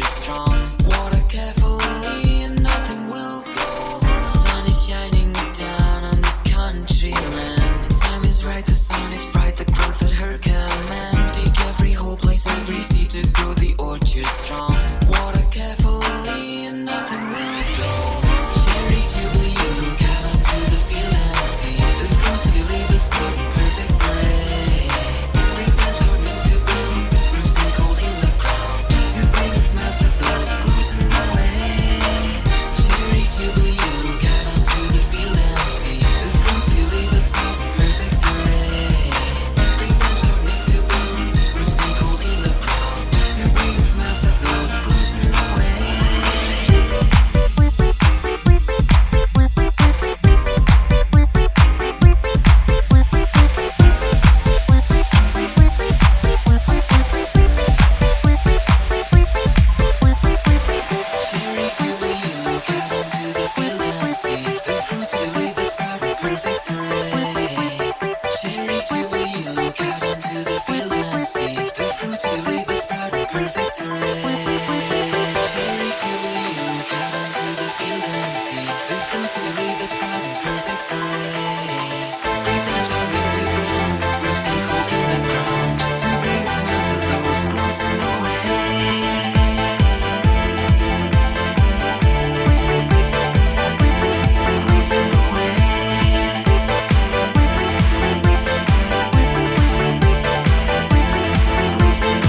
orchard strong. Water carefully and nothing will go wrong. The sun is shining down on this country land. The time is right, the sun is bright, the growth at her command. Dig every hole, place every seed to grow the orchard strong. Water carefully and nothing will go wrong. Cherry jubilee, look out onto the field and see the fruit to the leaves sprout in perfect array. Brings them starting to bloom, roots stay cold in the ground to bring the smells of those clues in the way. Cherry jubilee, look out onto the field and see the fruit to the leaves sprout in perfect array. Brings them starting to bloom, roots stay cold in the ground to bring the smells of those clues in the way. Cherry jubilee, look out onto the field and see the fruit to the leaves sprout in perfect array. Cherry jubilee, look out onto the field and see the fruit to the leaves sprout in perfect array. Cherry jubilee, look out onto the field and see the fruit to the leaves sprout in perfect array. Brings them starting to bloom, roots stay cold in the ground to bring the smells of those close and away. Close and away. Close and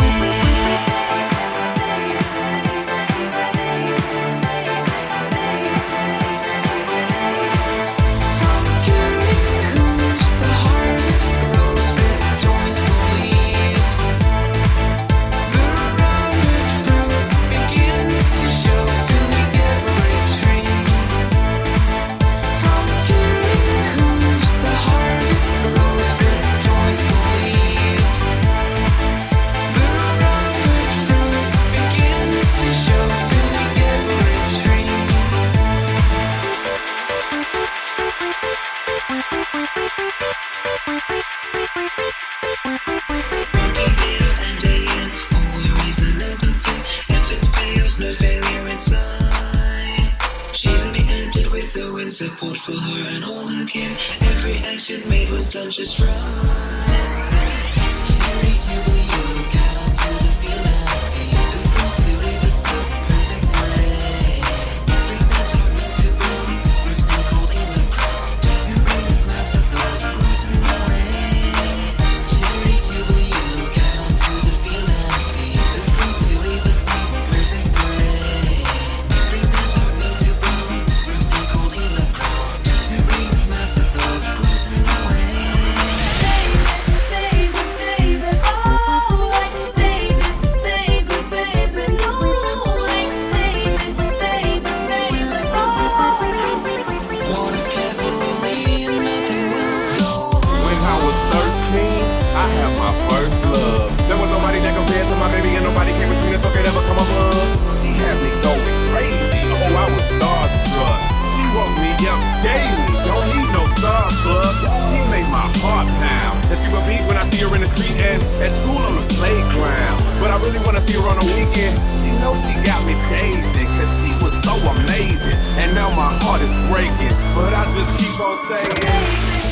From curing hooves, the harvest grows, red joins the leaves. The rounded fruit begins to show, filling every tree. From curing hooves, the harvest grows, red joins the leaves. The rounded fruit begins to show, filling every tree. Working day out and day in, all worries and everything. If it's chaos, no failure inside. She's only ended with the wind, support for her and all her kin. Every action made was done just right. Cherry jubilee, look out onto the field and see the fruit to the leaves sprout in perfect array. Brings them starting to bloom, roots stay cold in the ground to bring the smells of those clues in the way. Cherry jubilee, look out onto the field and see the fruit to the leaves sprout in perfect array. Brings them starting to bloom, roots stay cold in the ground to bring the smells of those clues in the way. Water carefully and nothing will go wrong. When I was 13, I had my first love. There was nobody that compared to my baby, and nobody came between us or could ever come above. She had me going crazy, oh, I was starstruck. She woke me up daily, don't need no Starbucks. She made my heart pound and skip a beat when I see her in the street and at school on the playground. But I really wanna see her on the weekend. She knows she got me dazing, cause she was so amazing. And now my heart is breaking, but I just keep on saying,